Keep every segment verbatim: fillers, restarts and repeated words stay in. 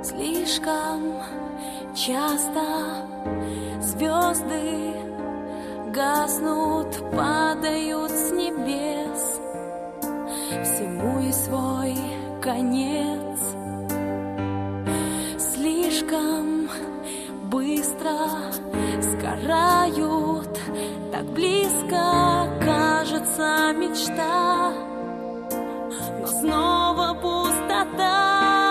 Слишком часто звезды гаснут, падают с небес. Всему и свой конец. Слишком быстро сгорают, так близко кажется мечта, но снова пустота.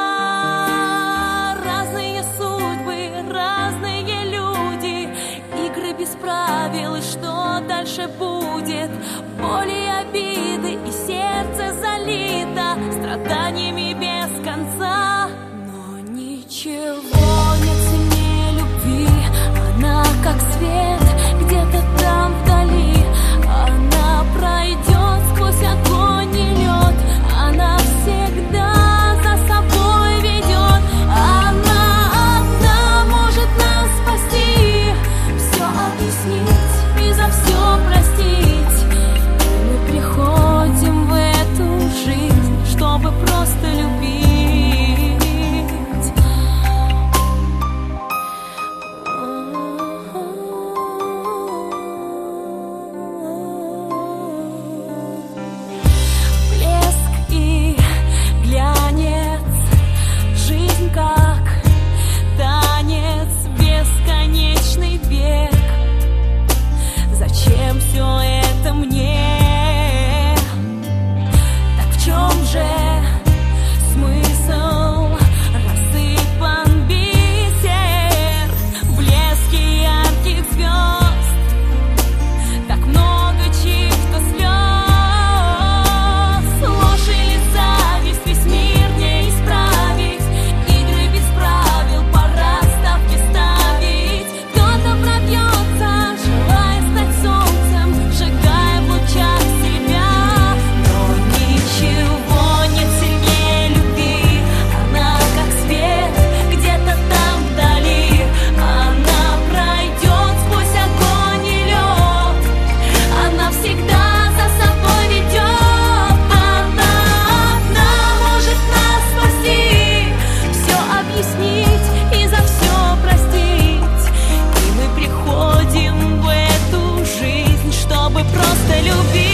Разные судьбы, разные люди, игры без правил, и что дальше будет? Боли, обиды, и сердце залито страданиями без конца. Но ничего нет ценнее любви, она как свет где-то там вдали. Она пройдет сквозь огонь и лед, она всегда за собой ведет. Она одна может нас спасти, все объяснить и за все простить. Мы приходим в эту жизнь, чтобы просто любить. Блеск и глянец, жизнь как танец, бесконечный бег. Зачем все это мне? Так в чем же смысл? Рассыпан бисер в блеске ярких звезд. Так много чьих-то слез. Ложь или зависть, весь мир не исправить. Игры без правил, пора ставки ставить. Кто-то пробьется, желая стать солнцем, сжигая в лучах себя. Но ничего нет сильнее любви, она как свет где-то там вдали. Она пройдет сквозь огонь и лед, она всегда за собой ведет. Она одна может нас спасти, все объяснить и за все простить. И мы приходим в эту жизнь, чтобы просто любить.